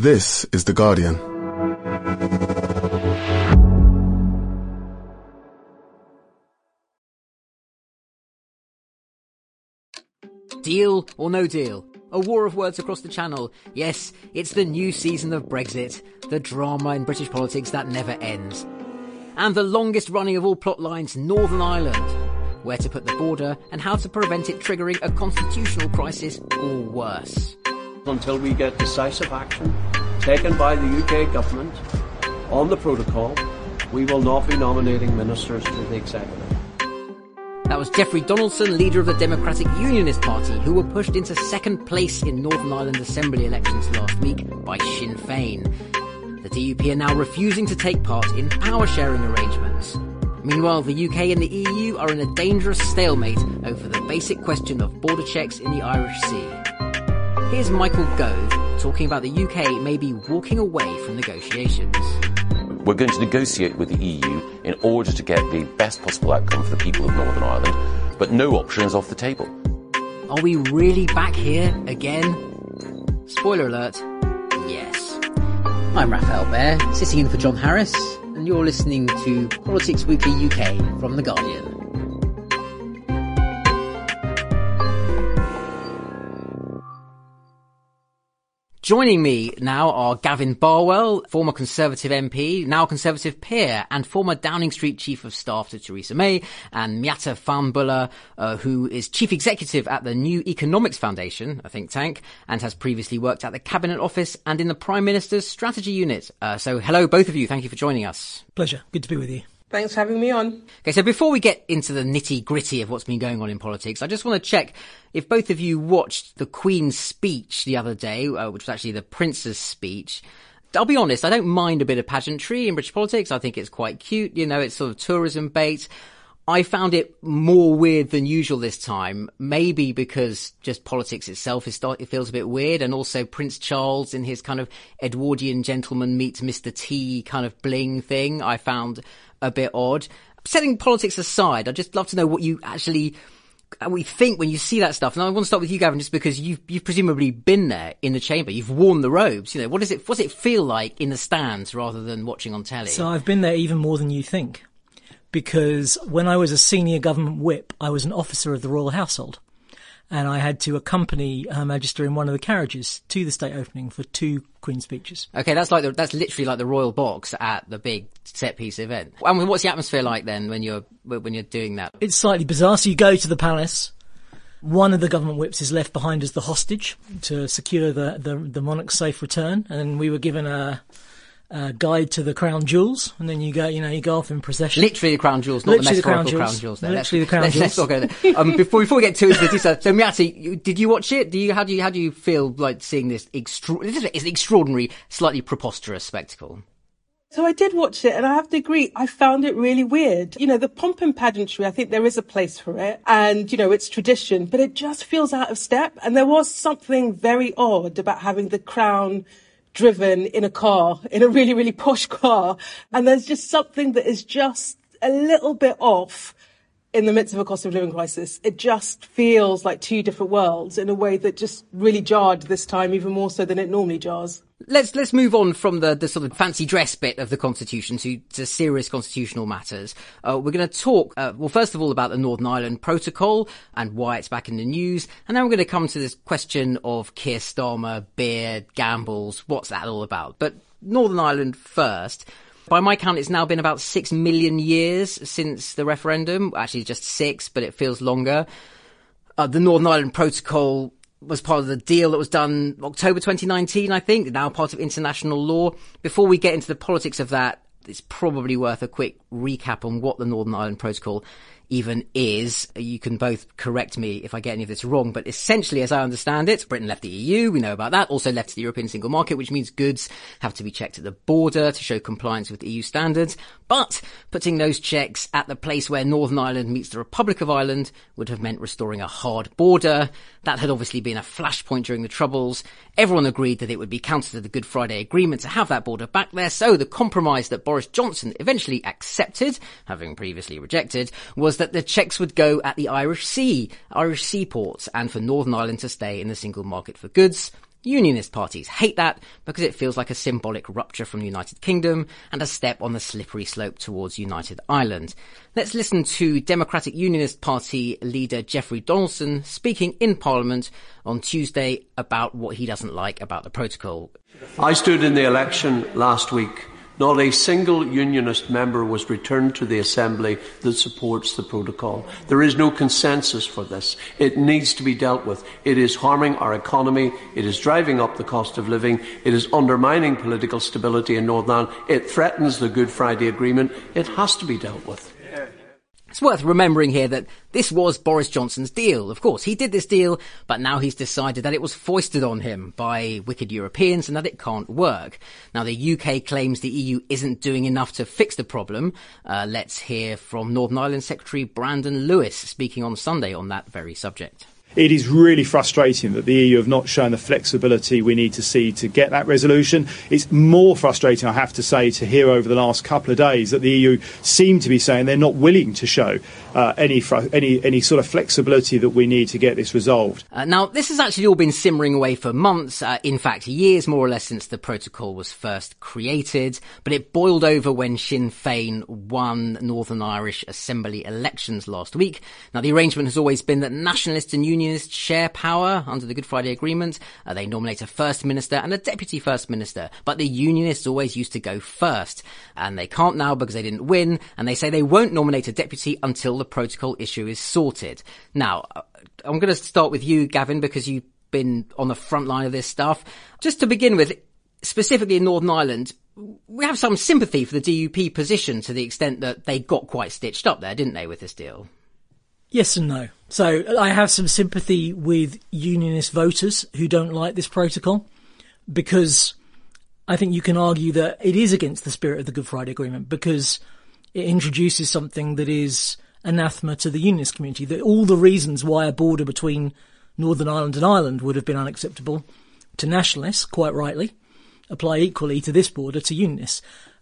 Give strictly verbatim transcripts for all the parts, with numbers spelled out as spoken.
This is The Guardian. Deal or no deal? A war of words across the channel. Yes, it's the new season of Brexit, the drama in British politics that never ends. And the longest running of all plot lines, Northern Ireland. Where to put the border and how to prevent it triggering a constitutional crisis or worse. Until we get decisive action taken by the U K government on the protocol, we will not be nominating ministers to the executive. That was Jeffrey Donaldson, leader of the Democratic Unionist Party, who were pushed into second place in Northern Ireland Assembly elections last week by Sinn Féin. The D U P are now refusing to take part in power-sharing arrangements. Meanwhile, the U K and the E U are in a dangerous stalemate over the basic question of border checks in the Irish Sea. Here's Michael Gove talking about the U K maybe walking away from negotiations. We're going to negotiate with the E U in order to get the best possible outcome for the people of Northern Ireland, but no option is off the table. Are we really back here again? Spoiler alert, yes. I'm Raphael Baer, sitting in for John Harris, and you're listening to Politics Weekly U K from The Guardian. Joining me now are Gavin Barwell, former Conservative M P, now Conservative peer, and former Downing Street Chief of Staff to Theresa May, and Miatta Fahnbulleh, uh, who is Chief Executive at the New Economics Foundation, a think tank, and has previously worked at the Cabinet Office and in the Prime Minister's Strategy Unit. Uh, so hello, both of you. Thank you for joining us. Pleasure. Good to be with you. Thanks for having me on. Okay, so before we get into the nitty-gritty of what's been going on in politics, I just want to check if both of you watched the Queen's speech the other day, uh, which was actually the Prince's speech. I'll be honest, I don't mind a bit of pageantry in British politics. I think it's quite cute. You know, it's sort of tourism bait. I found it more weird than usual this time, maybe because just politics itself is start, it feels a bit weird, and also Prince Charles in his kind of Edwardian gentleman meets Mister T kind of bling thing I found a bit odd. Setting politics aside, I'd just love to know what you actually what you think when you see that stuff. And I want to start with you, Gavin, just because you've you've presumably been there in the chamber. You've worn the robes. You know, what does it what does it feel like in the stands rather than watching on telly? So I've been there even more than you think, because when I was a senior government whip, I was an officer of the royal household, and I had to accompany Her Majesty in one of the carriages to the state opening for two Queen's speeches. Okay, that's like the, that's literally like the royal box at the big set piece event. I mean, what's the atmosphere like then when you're when you're doing that? It's slightly bizarre. So you go to the palace. One of the government whips is left behind as the hostage to secure the the, the monarch's safe return, and we were given a. Uh, guide to the crown jewels, and then you go, you know, you go off in procession. Literally the crown jewels, not Literally the metaphorical the crown crown jewels. Literally let's, the crown let's, jewels. Let's not go there. Um, before before we get too into the detail, so Miatta, did you watch it? Do you how do you how do you feel like seeing this extra? It's an extraordinary, slightly preposterous spectacle. So I did watch it, and I have to agree, I found it really weird. You know, the pomp and pageantry, I think there is a place for it, and, you know, it's tradition, but it just feels out of step. And there was something very odd about having the crown driven in a car, in a really, really posh car. And there's just something that is just a little bit off in the midst of a cost of living crisis. It just feels like two different worlds in a way that just really jarred this time, even more so than it normally jars. Let's let's move on from the, the sort of fancy dress bit of the Constitution to, to serious constitutional matters. Uh, we're going to talk, uh, well, first of all, about the Northern Ireland Protocol and why it's back in the news. And then we're going to come to this question of Keir Starmer, Beard, Gambles. What's that all about? But Northern Ireland first. By my count, it's now been about six million years since the referendum. Actually, just six, but it feels longer. Uh, the Northern Ireland Protocol was part of the deal that was done October twenty nineteen, I think, now part of international law. Before we get into the politics of that, it's probably worth a quick recap on what the Northern Ireland Protocol even is. You can both correct me if I get any of this wrong, but essentially, as I understand it, Britain left the E U, we know about that, also left the European single market, which means goods have to be checked at the border to show compliance with E U standards. But putting those checks at the place where Northern Ireland meets the Republic of Ireland would have meant restoring a hard border. That had obviously been a flashpoint during the Troubles. Everyone agreed that it would be counter to the Good Friday Agreement to have that border back there. So the compromise that Boris Johnson eventually accepted, having previously rejected, was that the checks would go at the Irish Sea, Irish seaports, and for Northern Ireland to stay in the single market for goods. Unionist parties hate that because it feels like a symbolic rupture from the United Kingdom and a step on the slippery slope towards United Ireland. Let's listen to Democratic Unionist Party leader Jeffrey Donaldson speaking in Parliament on Tuesday about what he doesn't like about the protocol. I stood in the election last week. Not a single Unionist member was returned to the Assembly that supports the protocol. There is no consensus for this. It needs to be dealt with. It is harming our economy. It is driving up the cost of living. It is undermining political stability in Northern Ireland. It threatens the Good Friday Agreement. It has to be dealt with. It's worth remembering here that this was Boris Johnson's deal. Of course, he did this deal, but now he's decided that it was foisted on him by wicked Europeans and that it can't work. Now, the U K claims the E U isn't doing enough to fix the problem. Uh, let's hear from Northern Ireland Secretary Brandon Lewis speaking on Sunday on that very subject. It is really frustrating that the E U have not shown the flexibility we need to see to get that resolution. It's more frustrating, I have to say, to hear over the last couple of days that the E U seem to be saying they're not willing to show uh, any fr- any any sort of flexibility that we need to get this resolved. Uh, now, this has actually all been simmering away for months, uh, in fact, years more or less since the protocol was first created, but it boiled over when Sinn Féin won Northern Irish Assembly elections last week. Now, the arrangement has always been that nationalists and unions Unionists share power under the Good Friday Agreement. Uh, they nominate a First Minister and a Deputy First Minister, but the Unionists always used to go first, and they can't now because they didn't win, and they say they won't nominate a Deputy until the protocol issue is sorted. Now, I'm going to start with you, Gavin, because you've been on the front line of this stuff. Just to begin with, specifically in Northern Ireland, we have some sympathy for the D U P position to the extent that they got quite stitched up there, didn't they, with this deal? Yes and no. So I have some sympathy with unionist voters who don't like this protocol, because I think you can argue that it is against the spirit of the Good Friday Agreement, because it introduces something that is anathema to the unionist community, that all the reasons why a border between Northern Ireland and Ireland would have been unacceptable to nationalists, quite rightly, apply equally to this border to unionists.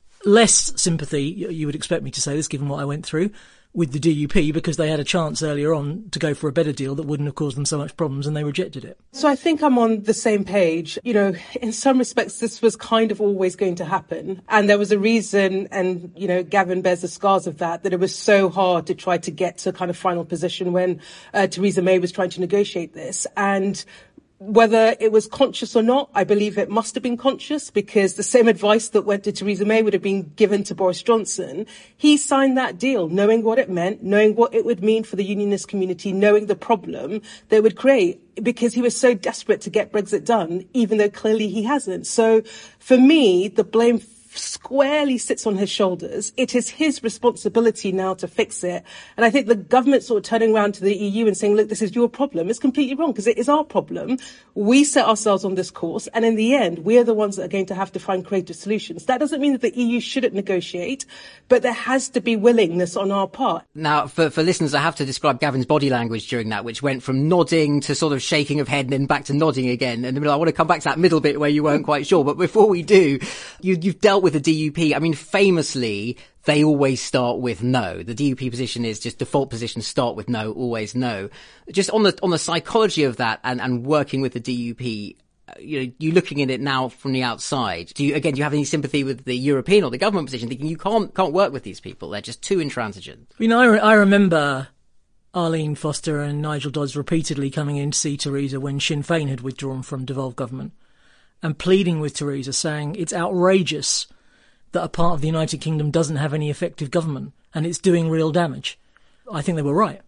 Less sympathy, you would expect me to say this given what I went through, with the D U P, because they had a chance earlier on to go for a better deal that wouldn't have caused them so much problems, and they rejected it. So I think I'm on the same page. You know, in some respects, this was kind of always going to happen. And there was a reason, and, you know, Gavin bears the scars of that, that it was so hard to try to get to a kind of final position when uh, Theresa May was trying to negotiate this. And whether it was conscious or not, I believe it must have been conscious, because the same advice that went to Theresa May would have been given to Boris Johnson. He signed that deal knowing what it meant, knowing what it would mean for the unionist community, knowing the problem they would create, because he was so desperate to get Brexit done, even though clearly he hasn't. So for me, the blame squarely sits on his shoulders. It is his responsibility now to fix it. And I think the government sort of turning around to the E U and saying, look, this is your problem, is completely wrong, because it is our problem. We set ourselves on this course, and in the end, we are the ones that are going to have to find creative solutions. That doesn't mean that the E U shouldn't negotiate, but there has to be willingness on our part. Now, for, for listeners, I have to describe Gavin's body language during that, which went from nodding to sort of shaking of head and then back to nodding again. And I want to come back to that middle bit where you weren't quite sure. But before we do, you, you've dealt with the D U P. I mean, famously, they always start with no. The D U P position is just default position, start with no, always no. Just on the on the psychology of that and, and working with the D U P, you know, you looking at it now from the outside, do you, again, do you have any sympathy with the European or the government position, thinking you can't can't work with these people? They're just too intransigent. You know, I, re- I remember Arlene Foster and Nigel Dodds repeatedly coming in to see Theresa when Sinn Féin had withdrawn from devolved government and pleading with Theresa, saying it's outrageous that a part of the United Kingdom doesn't have any effective government and it's doing real damage. I think they were right.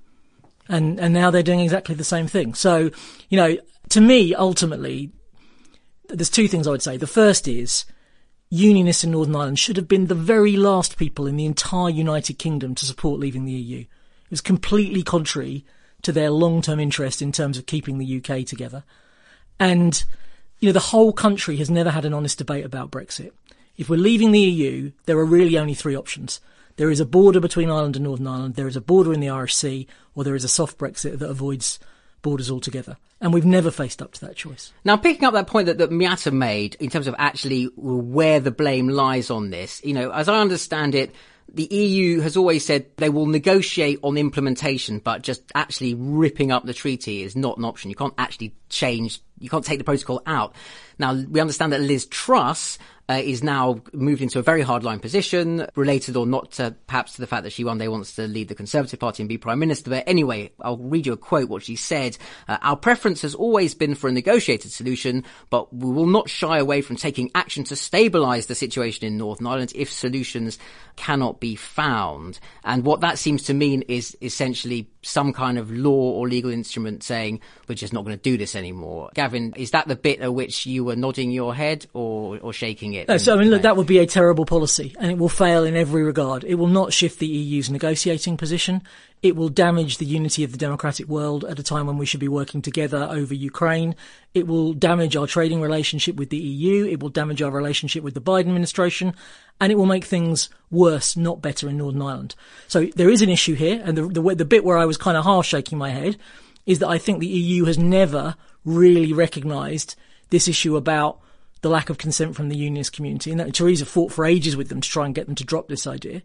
And and now they're doing exactly the same thing. So, you know, to me, ultimately, there's two things I would say. The first is unionists in Northern Ireland should have been the very last people in the entire United Kingdom to support leaving the E U. It was completely contrary to their long-term interest in terms of keeping the U K together. And, you know, the whole country has never had an honest debate about Brexit. If we're leaving the E U, there are really only three options. There is a border between Ireland and Northern Ireland, there is a border in the Irish Sea, or there is a soft Brexit that avoids borders altogether. And we've never faced up to that choice. Now, picking up that point that, that Miata made in terms of actually where the blame lies on this, you know, as I understand it, the E U has always said they will negotiate on implementation, but just actually ripping up the treaty is not an option. You can't actually change, you can't take the protocol out. Now, we understand that Liz Truss uh, is now moved into a very hardline position, related or not to, perhaps to the fact that she one day wants to lead the Conservative Party and be Prime Minister. But anyway, I'll read you a quote, what she said. Uh, Our preference has always been for a negotiated solution, but we will not shy away from taking action to stabilise the situation in Northern Ireland if solutions cannot be found. And what that seems to mean is essentially some kind of law or legal instrument saying we're just not going to do this anymore. Gavin, is that the bit at which you were nodding your head or, or shaking it? No, so, I mean, look, that would be a terrible policy, and it will fail in every regard. It will not shift the E U's negotiating position. It will damage the unity of the democratic world at a time when we should be working together over Ukraine. It will damage our trading relationship with the E U. It will damage our relationship with the Biden administration. And it will make things worse, not better, in Northern Ireland. So there is an issue here. And the, the, the bit where I was kind of half shaking my head is that I think the E U has never really recognised this issue about the lack of consent from the unionist community. And that Theresa fought for ages with them to try and get them to drop this idea.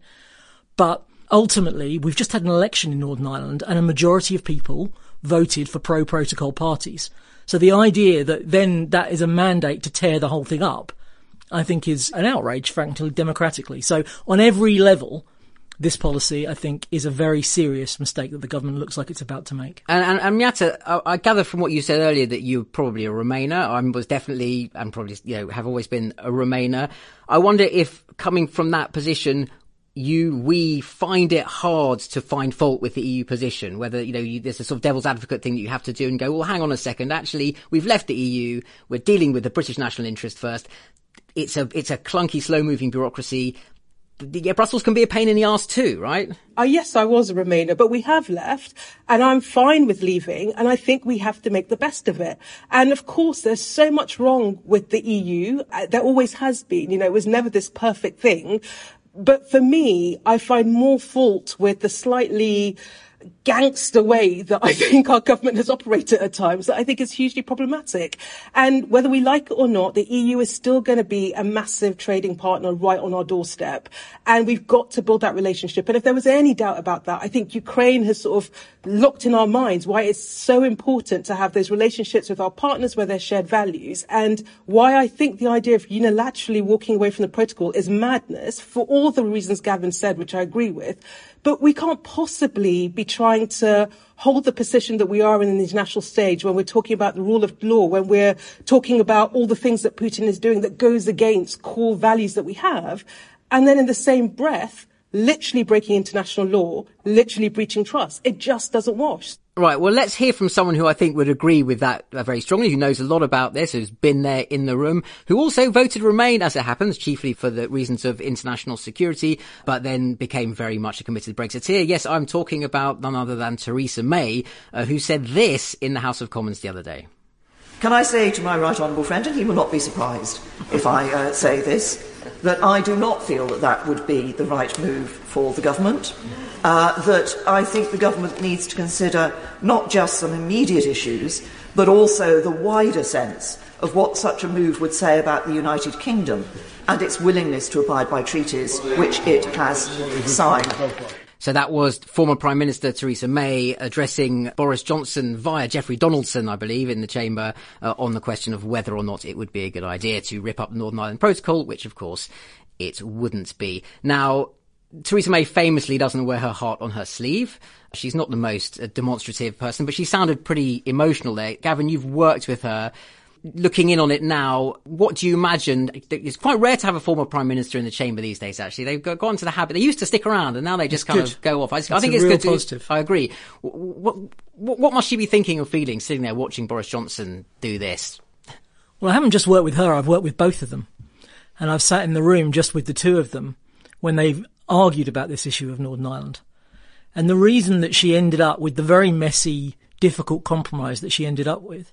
But ultimately, we've just had an election in Northern Ireland and a majority of people voted for pro-protocol parties. So the idea that then that is a mandate to tear the whole thing up, I think, is an outrage, frankly, democratically. So on every level, this policy, I think, is a very serious mistake that the government looks like it's about to make. And, and, and Miatta, I, I gather from what you said earlier that you're probably a Remainer. I was definitely, and probably, you know, have always been a Remainer. I wonder if, coming from that position, you, we find it hard to find fault with the E U position, whether, you know, you, there's a sort of devil's advocate thing that you have to do and go, well, hang on a second. Actually, we've left the E U. We're dealing with the British national interest first. It's a, it's a clunky, slow moving bureaucracy. Yeah, Brussels can be a pain in the arse too, right? Uh, yes, I was a Remainer, but we have left, and I'm fine with leaving, and I think we have to make the best of it. And of course, there's so much wrong with the E U. Uh, there always has been. You know, it was never this perfect thing. But for me, I find more fault with the slightly gangster way that I think our government has operated at times that I think is hugely problematic. And whether we like it or not, the E U is still going to be a massive trading partner right on our doorstep. And we've got to build that relationship. And if there was any doubt about that, I think Ukraine has sort of locked in our minds why it's so important to have those relationships with our partners where there's shared values, and why I think the idea of unilaterally walking away from the protocol is madness for all the reasons Gavin said, which I agree with. But we can't possibly be trying to hold the position that we are in the international stage when we're talking about the rule of law, when we're talking about all the things that Putin is doing that goes against core values that we have, and then in the same breath, literally breaking international law, literally breaching trust. It just doesn't wash. Right, well, let's hear from someone who I think would agree with that uh, very strongly, who knows a lot about this, who's been there in the room, who also voted Remain, as it happens, chiefly for the reasons of international security, but then became very much a committed Brexiteer. Yes, I'm talking about none other than Theresa May, uh, who said this in the House of Commons the other day. Can I say to my right honourable friend, and he will not be surprised if I uh, say this, that I do not feel that that would be the right move for the government, uh, that I think the government needs to consider not just some immediate issues, but also the wider sense of what such a move would say about the United Kingdom and its willingness to abide by treaties which it has signed. So that was former Prime Minister Theresa May addressing Boris Johnson via Jeffrey Donaldson, I believe, in the chamber uh, on the question of whether or not it would be a good idea to rip up the Northern Ireland Protocol, which, of course, it wouldn't be. Now, Theresa May famously doesn't wear her heart on her sleeve. She's not the most uh, demonstrative person, but she sounded pretty emotional there. Gavin, you've worked with her. Looking in on it now, what do you imagine? It's quite rare to have a former Prime Minister in the chamber these days, actually. They've got, gone to the habit. They used to stick around, and now they just it's kind good. of go off. I, it's I think a it's real good. Positive. To, I agree. What, what, what must she be thinking or feeling sitting there watching Boris Johnson do this? Well, I haven't just worked with her. I've worked with both of them. And I've sat in the room just with the two of them when they've argued about this issue of Northern Ireland. And the reason that she ended up with the very messy, difficult compromise that she ended up with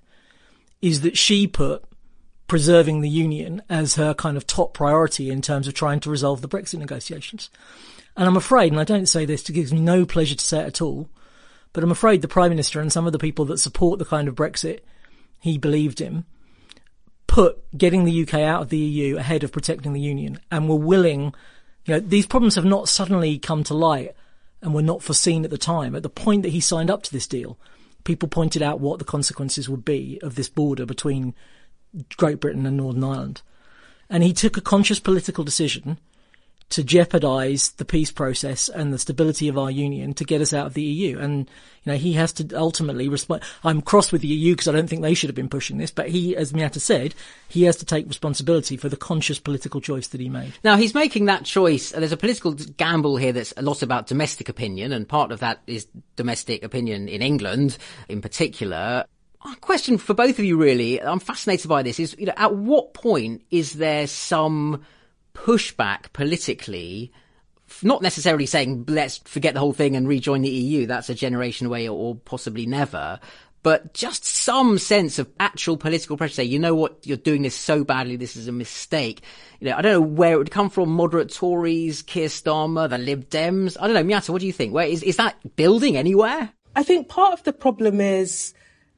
is that she put preserving the union as her kind of top priority in terms of trying to resolve the Brexit negotiations. And I'm afraid, and I don't say this, it gives me no pleasure to say it at all, but I'm afraid the Prime Minister and some of the people that support the kind of Brexit he believed in put getting the U K out of the E U ahead of protecting the union, and were willing You know, these problems have not suddenly come to light and were not foreseen at the time. At the point that he signed up to this deal, people pointed out what the consequences would be of this border between Great Britain and Northern Ireland. And he took a conscious political decision to jeopardise the peace process and the stability of our union to get us out of the E U. And, you know, he has to ultimately respond. I'm cross with the E U because I don't think they should have been pushing this, but he, as Miata said, he has to take responsibility for the conscious political choice that he made. Now, he's making that choice. There's a political gamble here that's a lot about domestic opinion, and part of that is domestic opinion in England in particular. A question for both of you, really, I'm fascinated by this, is, you know, at what point is there some pushback politically, not necessarily saying let's forget the whole thing and rejoin the E U, that's a generation away or possibly never, but just some sense of actual political pressure, say, you know what, you're doing this so badly, this is a mistake. You know, I don't know where it would come from, moderate Tories, Keir Starmer, the Lib Dems. I don't know, Miata, what do you think? Where is, is that building anywhere? I think part of the problem is,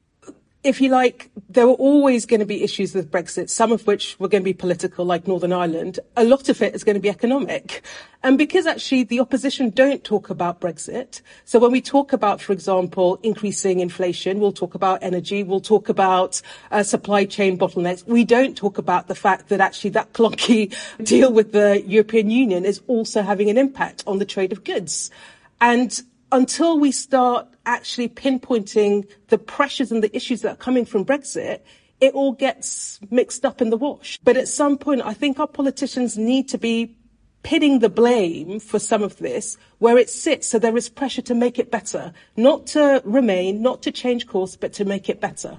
if you like, there were always going to be issues with Brexit, some of which were going to be political, like Northern Ireland. A lot of it is going to be economic. And because actually the opposition don't talk about Brexit, so when we talk about, for example, increasing inflation, we'll talk about energy, we'll talk about uh, supply chain bottlenecks. We don't talk about the fact that actually that clunky deal with the European Union is also having an impact on the trade of goods. And until we start actually pinpointing the pressures and the issues that are coming from Brexit, it all gets mixed up in the wash. But at some point, I think our politicians need to be pitting the blame for some of this where it sits, so there is pressure to make it better, not to remain, not to change course, but to make it better.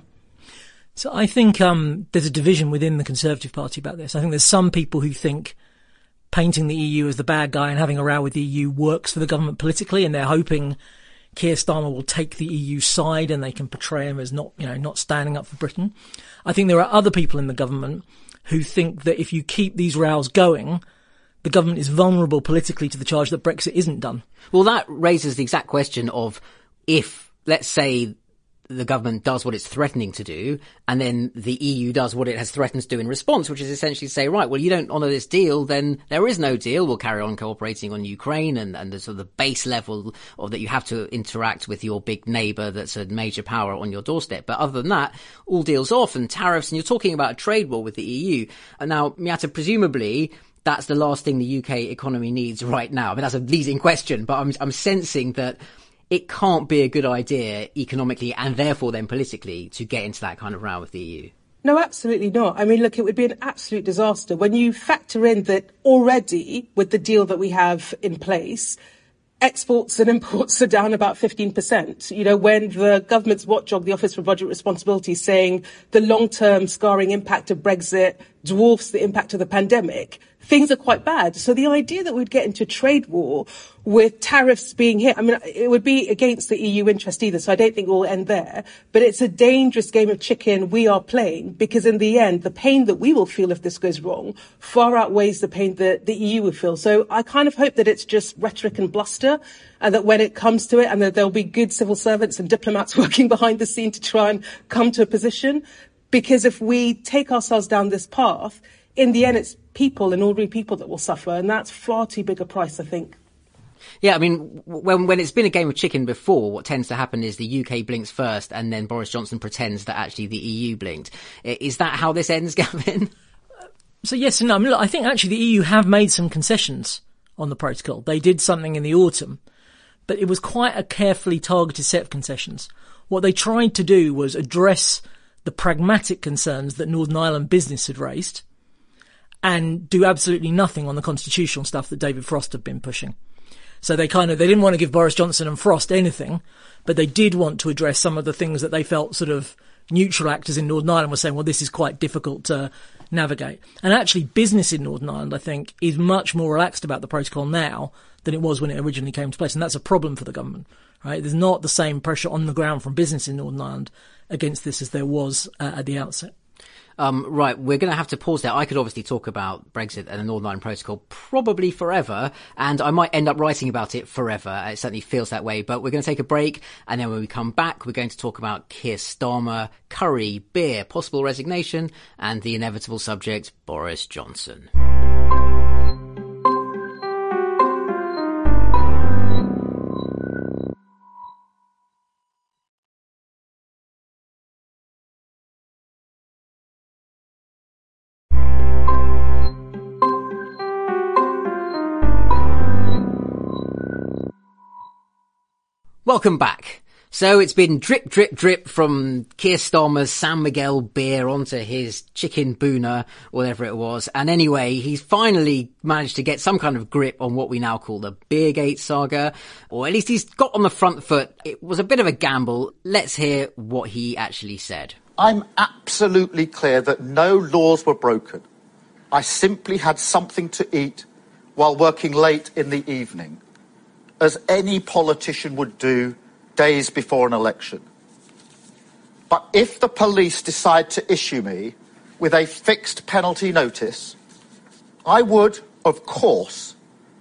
So I think um, there's a division within the Conservative Party about this. I think there's some people who think painting the E U as the bad guy and having a row with the E U works for the government politically, and they're hoping Keir Starmer will take the E U side and they can portray him as not, you know, not standing up for Britain. I think there are other people in the government who think that if you keep these rows going, the government is vulnerable politically to the charge that Brexit isn't done. Well, that raises the exact question of if, let's say, the government does what it's threatening to do, and then the E U does what it has threatened to do in response, which is essentially say, right, well, you don't honour this deal, then there is no deal. We'll carry on cooperating on Ukraine and, and the sort of the base level of that you have to interact with your big neighbour that's a major power on your doorstep. But other than that, all deals off and tariffs, and you're talking about a trade war with the E U. And now, Miata, presumably, that's the last thing the U K economy needs right now. I mean, that's a leading question, but I'm, I'm sensing that it can't be a good idea economically and therefore then politically to get into that kind of row with the E U. No, absolutely not. I mean, look, it would be an absolute disaster when you factor in that already with the deal that we have in place, exports and imports are down about fifteen percent. You know, when the government's watchdog, the Office for Budget Responsibility, is saying the long-term scarring impact of Brexit dwarfs the impact of the pandemic, things are quite bad. So the idea that we'd get into a trade war with tariffs being hit, I mean, it would be against the E U interest either, so I don't think we'll end there. But it's a dangerous game of chicken we are playing, because in the end, the pain that we will feel if this goes wrong far outweighs the pain that the E U will feel. So I kind of hope that it's just rhetoric and bluster, and that when it comes to it, and that there'll be good civil servants and diplomats working behind the scene to try and come to a position. Because if we take ourselves down this path, in the end, it's people and ordinary people that will suffer, and that's far too big a price, I think. Yeah, I mean, when when it's been a game of chicken before, what tends to happen is the U K blinks first and then Boris Johnson pretends that actually the E U blinked. Is that how this ends, Gavin? So yes and no. I mean, look, I think actually the E U have made some concessions on the protocol. They did something in the autumn, but it was quite a carefully targeted set of concessions. What they tried to do was address the pragmatic concerns that Northern Ireland business had raised and do absolutely nothing on the constitutional stuff that David Frost had been pushing. So they kind of, they didn't want to give Boris Johnson and Frost anything, but they did want to address some of the things that they felt sort of neutral actors in Northern Ireland were saying, well, this is quite difficult to navigate. And actually business in Northern Ireland, I think, is much more relaxed about the protocol now than it was when it originally came to place. And that's a problem for the government, right? There's not the same pressure on the ground from business in Northern Ireland against this as there was uh, at the outset. Um, right, we're going to have to pause there. I could obviously talk about Brexit and the Northern Ireland Protocol probably forever, and I might end up writing about it forever. It certainly feels that way, but we're going to take a break, and then when we come back, we're going to talk about Keir Starmer, curry, beer, possible resignation, and the inevitable subject, Boris Johnson. Welcome back. So it's been drip, drip, drip from Keir Starmer's San Miguel beer onto his chicken boona, whatever it was. And anyway, he's finally managed to get some kind of grip on what we now call the Beergate saga, or at least he's got on the front foot. It was a bit of a gamble. Let's hear what he actually said. I'm absolutely clear that no laws were broken. I simply had something to eat while working late in the evening, as any politician would do days before an election. But if the police decide to issue me with a fixed penalty notice, I would, of course,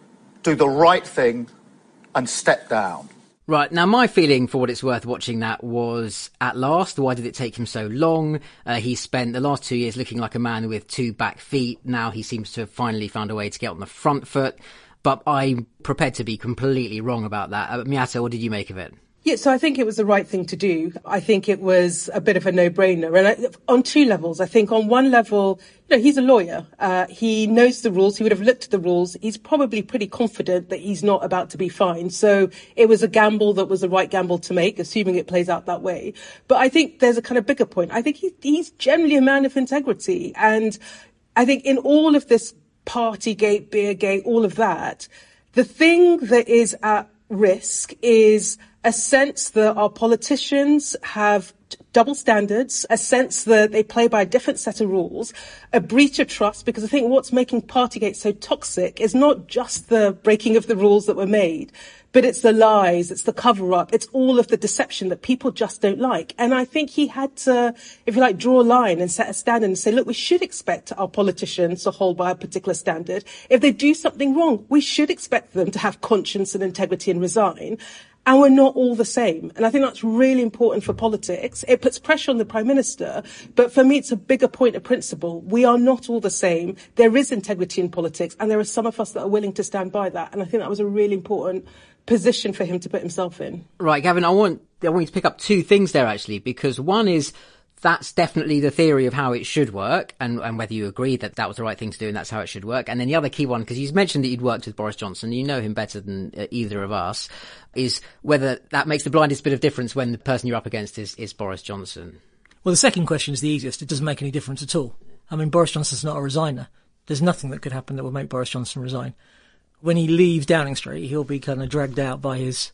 do the right thing and step down. Right, now my feeling, for what it's worth, watching that was, at last, why did it take him so long? Uh, he spent the last two years looking like a man with two back feet. Now he seems to have finally found a way to get on the front foot. But I'm prepared to be completely wrong about that. Uh, Miatta, what did you make of it? Yeah, so I think it was the right thing to do. I think it was a bit of a no-brainer. And I, on two levels, I think on one level, you know, he's a lawyer. Uh, he knows the rules. He would have looked at the rules. He's probably pretty confident that he's not about to be fined. So it was a gamble that was the right gamble to make, assuming it plays out that way. But I think there's a kind of bigger point. I think he, he's generally a man of integrity. And I think in all of this Partygate, Beergate, all of that, the thing that is at risk is a sense that our politicians have double standards, a sense that they play by a different set of rules, a breach of trust, because I think what's making Partygate so toxic is not just the breaking of the rules that were made, but it's the lies, it's the cover-up, it's all of the deception that people just don't like. And I think he had to, if you like, draw a line and set a standard and say, look, we should expect our politicians to hold by a particular standard. If they do something wrong, we should expect them to have conscience and integrity and resign. And we're not all the same. And I think that's really important for politics. It puts pressure on the Prime Minister. But for me, it's a bigger point of principle. We are not all the same. There is integrity in politics. And there are some of us that are willing to stand by that. And I think that was a really important position for him to put himself in. Right, Gavin, I want, I want you to pick up two things there, actually, because one is that's definitely the theory of how it should work, and, and whether you agree that that was the right thing to do and that's how it should work. And then the other key one, because you mentioned that you'd worked with Boris Johnson, you know him better than uh, either of us, is whether that makes the blindest bit of difference when the person you're up against is, is Boris Johnson. Well, the second question is the easiest. It doesn't make any difference at all. I mean, Boris Johnson's not a resigner. There's nothing that could happen that would make Boris Johnson resign. When he leaves Downing Street, he'll be kind of dragged out by his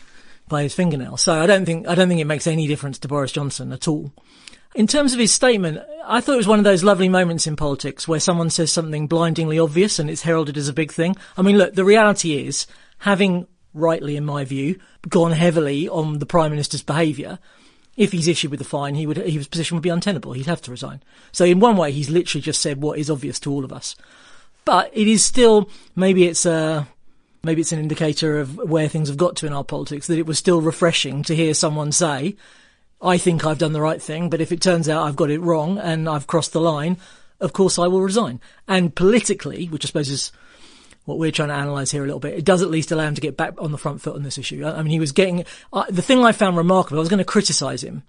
by his fingernail. So I don't think I don't think it makes any difference to Boris Johnson at all. In terms of his statement, I thought it was one of those lovely moments in politics where someone says something blindingly obvious and it's heralded as a big thing. I mean, look, the reality is, having rightly, in my view, gone heavily on the Prime Minister's behaviour, if he's issued with a fine, he would his position would be untenable. He'd have to resign. So in one way, he's literally just said what is obvious to all of us. But it is still, maybe it's a, maybe it's an indicator of where things have got to in our politics, that it was still refreshing to hear someone say, I think I've done the right thing, but if it turns out I've got it wrong and I've crossed the line, of course I will resign. And politically, which I suppose is what we're trying to analyse here a little bit, it does at least allow him to get back on the front foot on this issue. I mean, he was getting, uh, the thing I found remarkable, I was going to criticise him.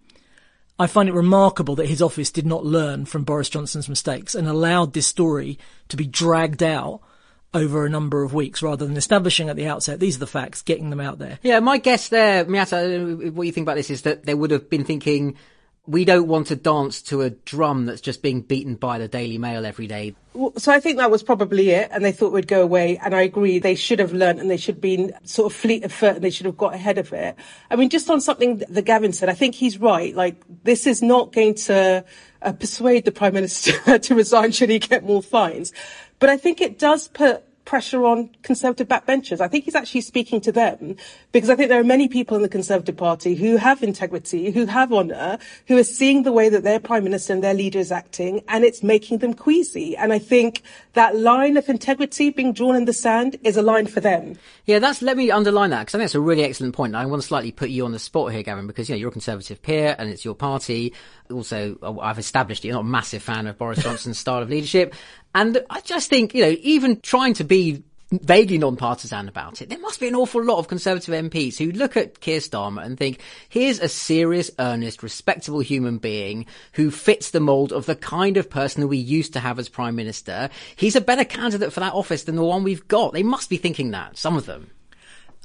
I find it remarkable that his office did not learn from Boris Johnson's mistakes and allowed this story to be dragged out over a number of weeks rather than establishing at the outset, these are the facts, getting them out there. Yeah, my guess there, Miatta, what you think about this is that they would have been thinking, we don't want to dance to a drum that's just being beaten by the Daily Mail every day. So I think that was probably it, and they thought we'd go away. And I agree, they should have learnt and they should have been sort of fleet of foot and they should have got ahead of it. I mean, just on something that Gavin said, I think he's right. Like, this is not going to uh, persuade the Prime Minister to resign should he get more fines. But I think it does put pressure on Conservative backbenchers. I think he's actually speaking to them, because I think there are many people in the Conservative Party who have integrity, who have honour, who are seeing the way that their Prime Minister and their leader is acting, and it's making them queasy. And I think that line of integrity being drawn in the sand is a line for them. Yeah, that's, let me underline that, because I think that's a really excellent point. I want to slightly put you on the spot here, Gavin, because, you know, you're a Conservative peer and it's your party. Also, I've established you're not a massive fan of Boris Johnson's style of leadership. And I just think, you know, even trying to be vaguely non-partisan about it, there must be an awful lot of Conservative M Ps who look at Keir Starmer and think, here's a serious, earnest, respectable human being who fits the mould of the kind of person that we used to have as Prime Minister. He's a better candidate for that office than the one we've got. They must be thinking that, some of them.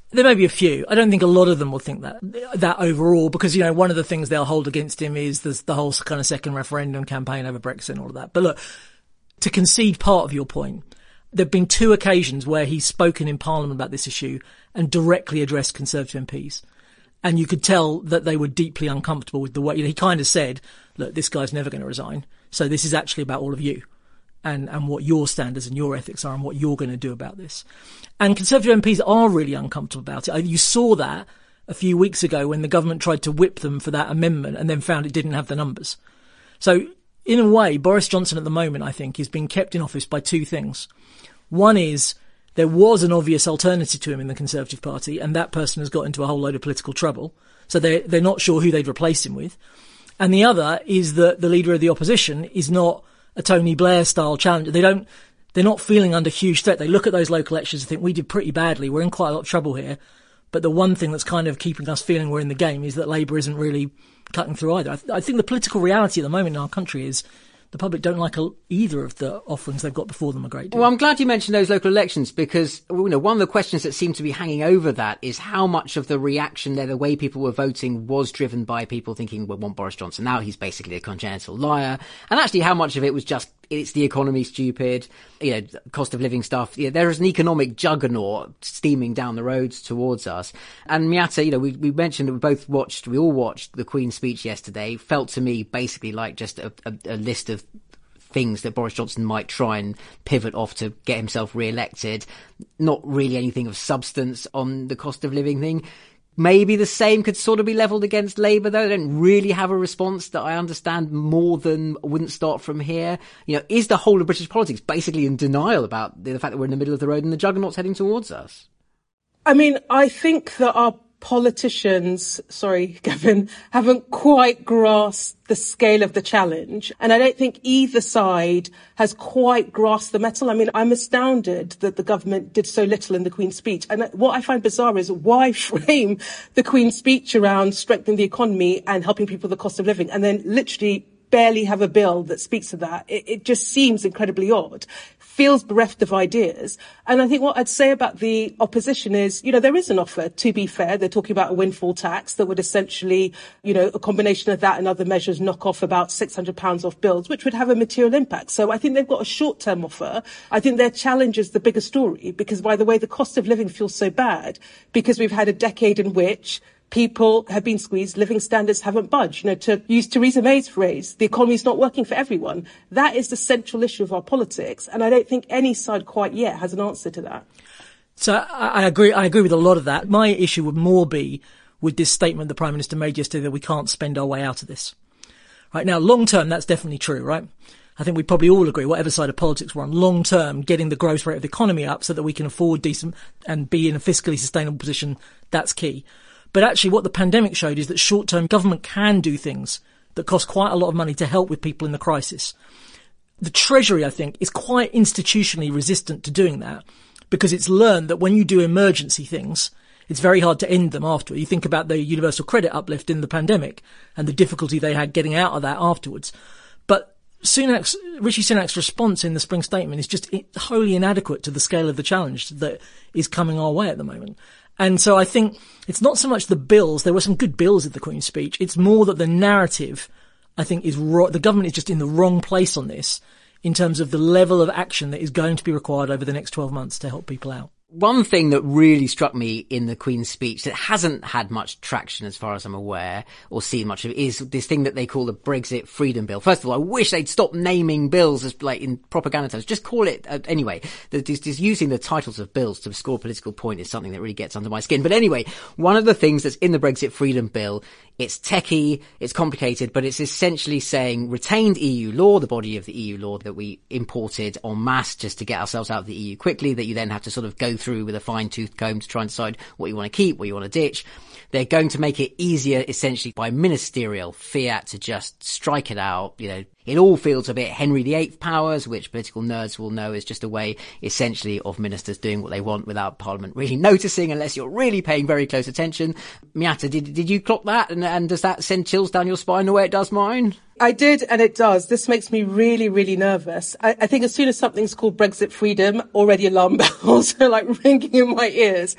There may be a few. I don't think a lot of them will think that, that overall, because, you know, one of the things they'll hold against him is the, the whole kind of second referendum campaign over Brexit and all of that. But look, to concede part of your point, there have been two occasions where he's spoken in Parliament about this issue and directly addressed Conservative M Ps. And you could tell that they were deeply uncomfortable with the way, you know, he kind of said, look, this guy's never going to resign. So this is actually about all of you. And, and what your standards and your ethics are and what you're going to do about this. And Conservative M Ps are really uncomfortable about it. You saw that a few weeks ago when the government tried to whip them for that amendment and then found it didn't have the numbers. So in a way, Boris Johnson at the moment, I think, is being kept in office by two things. One is there was an obvious alternative to him in the Conservative Party, and that person has got into a whole load of political trouble. So they're, they're not sure who they'd replace him with. And the other is that the leader of the opposition is not a Tony Blair style challenger. They don't, they're not feeling under huge threat. They look at those local elections and think we did pretty badly. We're in quite a lot of trouble here. But the one thing that's kind of keeping us feeling we're in the game is that Labour isn't really cutting through either. I, th- I think the political reality at the moment in our country is the public don't like a, either of the offerings they've got before them a great deal. Well, I'm glad you mentioned those local elections because, you know, one of the questions that seemed to be hanging over that is how much of the reaction there, the way people were voting, was driven by people thinking, we want Boris Johnson. Now he's basically a congenital liar. And actually how much of it was just, it's the economy stupid, you know, cost of living stuff. You know, there is an economic juggernaut steaming down the roads towards us. And Miatta, you know, we, we mentioned that we both watched, we all watched the Queen's speech yesterday. Felt to me basically like just a, a, a list of things that Boris Johnson might try and pivot off to get himself re-elected. Not really anything of substance on the cost of living thing. Maybe the same could sort of be levelled against Labour, though. They don't really have a response that I understand more than wouldn't start from here. You know, is the whole of British politics basically in denial about the fact that we're in the middle of the road and the juggernaut's heading towards us? I mean, I think that our politicians, sorry, Gavin, haven't quite grasped the scale of the challenge. And I don't think either side has quite grasped the mettle. I mean, I'm astounded that the government did so little in the Queen's speech. And what I find bizarre is why frame the Queen's speech around strengthening the economy and helping people with the cost of living and then literally barely have a bill that speaks to that. It, it just seems incredibly odd. Feels bereft of ideas. And I think what I'd say about the opposition is, you know, there is an offer, to be fair. They're talking about a windfall tax that would essentially, you know, a combination of that and other measures knock off about six hundred pounds off bills, which would have a material impact. So I think they've got a short-term offer. I think their challenge is the bigger story because, by the way, the cost of living feels so bad because we've had a decade in which people have been squeezed, living standards haven't budged. You know, to use Theresa May's phrase, the economy's not working for everyone. That is the central issue of our politics, and I don't think any side quite yet has an answer to that. So I, I agree. I agree with a lot of that. My issue would more be with this statement the Prime Minister made yesterday that we can't spend our way out of this. Right now, long term, that's definitely true, right? I think we probably all agree, whatever side of politics we're on, long term, getting the growth rate of the economy up so that we can afford decent and be in a fiscally sustainable position, that's key. But actually what the pandemic showed is that short-term government can do things that cost quite a lot of money to help with people in the crisis. The Treasury, I think, is quite institutionally resistant to doing that because it's learned that when you do emergency things, it's very hard to end them afterward. You think about the universal credit uplift in the pandemic and the difficulty they had getting out of that afterwards. But Sunak's, Rishi Sunak's response in the spring statement is just wholly inadequate to the scale of the challenge that is coming our way at the moment. And so I think it's not so much the bills. There were some good bills at the Queen's speech. It's more that the narrative, I think, is ro- the government is just in the wrong place on this in terms of the level of action that is going to be required over the next twelve months to help people out. One thing that really struck me in the Queen's speech that hasn't had much traction as far as I'm aware or seen much of is this thing that they call the Brexit Freedom Bill. First of all, I wish they'd stop naming bills as like in propaganda terms. Just call it uh, anyway. Just, just using the titles of bills to score a political point is something that really gets under my skin. But anyway, one of the things that's in the Brexit Freedom Bill, it's techie, it's complicated, but it's essentially saying retained E U law, the body of the E U law that we imported en masse just to get ourselves out of the E U quickly, that you then have to sort of go through with a fine-tooth comb to try and decide what you want to keep, what you want to ditch. They're going to make it easier, essentially, by ministerial fiat to just strike it out. You know, it all feels a bit Henry the Eighth powers, which political nerds will know is just a way, essentially, of ministers doing what they want without Parliament really noticing, unless you're really paying very close attention. Miatta, did did you clock that? And, and does that send chills down your spine the way it does mine? I did, and it does. This makes me really, really nervous. I, I think as soon as something's called Brexit freedom, already alarm bells are like ringing in my ears.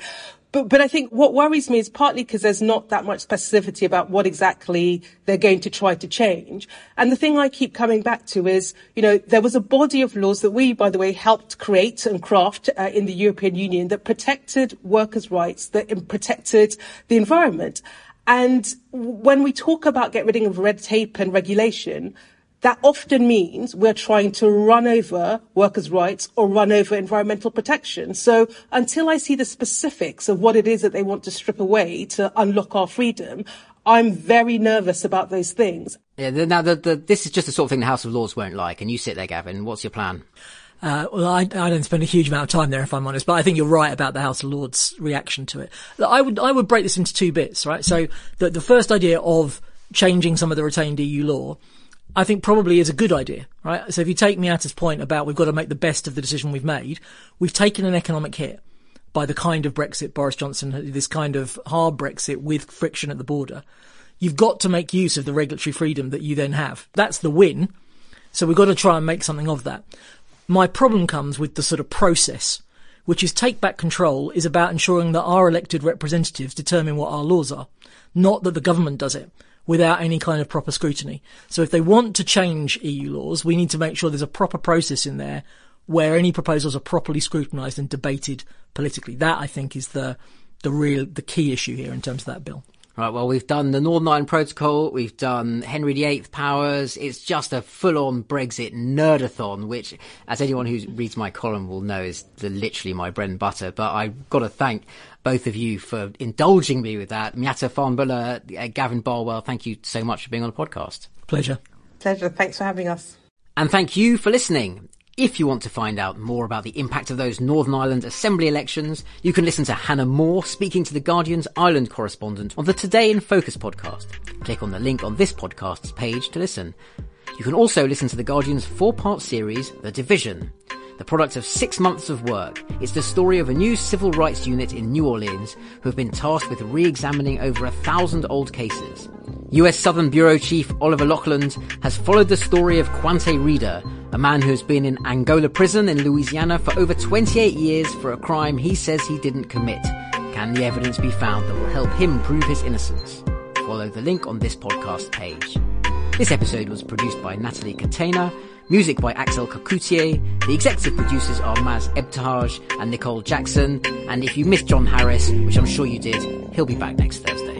But, but I think what worries me is partly because there's not that much specificity about what exactly they're going to try to change. And the thing I keep coming back to is, you know, there was a body of laws that we, by the way, helped create and craft uh, in the European Union that protected workers' rights, that protected the environment. And when we talk about getting rid of red tape and regulation, that often means we're trying to run over workers' rights or run over environmental protection. So until I see the specifics of what it is that they want to strip away to unlock our freedom, I'm very nervous about those things. Yeah, now, the, the, this is just the sort of thing the House of Lords won't like. And you sit there, Gavin. What's your plan? Uh, well, I, I don't spend a huge amount of time there, if I'm honest, but I think you're right about the House of Lords' reaction to it. I would, I would break this into two bits, right? So the, the first idea of changing some of the retained E U law, I think probably is a good idea, right? So if you take Miata's point about we've got to make the best of the decision we've made, we've taken an economic hit by the kind of Brexit Boris Johnson, this kind of hard Brexit with friction at the border. You've got to make use of the regulatory freedom that you then have. That's the win. So we've got to try and make something of that. My problem comes with the sort of process, which is take back control is about ensuring that our elected representatives determine what our laws are, not that the government does it without any kind of proper scrutiny. So if they want to change E U laws, we need to make sure there's a proper process in there where any proposals are properly scrutinised and debated politically. That, I think, is the the real the key issue here in terms of that bill. Right, well, we've done the Northern Ireland Protocol, we've done Henry the Eighth powers. It's just a full-on Brexit nerdathon, which, as anyone who reads my column will know, is the, literally my bread and butter. But I've got to thank both of you for indulging me with that. Miata Fahnbulleh, uh, Gavin Barwell, thank you so much for being on the podcast. Pleasure. Pleasure. Thanks for having us. And thank you for listening. If you want to find out more about the impact of those Northern Ireland Assembly elections, you can listen to Hannah Moore speaking to the Guardian's Ireland correspondent on the Today in Focus podcast. Click on the link on this podcast's page to listen. You can also listen to the Guardian's four-part series, The Division, the product of six months of work. It's the story of a new civil rights unit in New Orleans who have been tasked with re-examining over a thousand old cases. U S Southern Bureau Chief Oliver Laughland has followed the story of Quante Reeder, a man who has been in Angola prison in Louisiana for over twenty-eight years for a crime he says he didn't commit. Can the evidence be found that will help him prove his innocence? Follow the link on this podcast page. This episode was produced by Natalie Catena, music by Axel Kacoutier. The executive producers are Maz Ebtahaj and Nicole Jackson. And if you missed John Harris, which I'm sure you did, he'll be back next Thursday.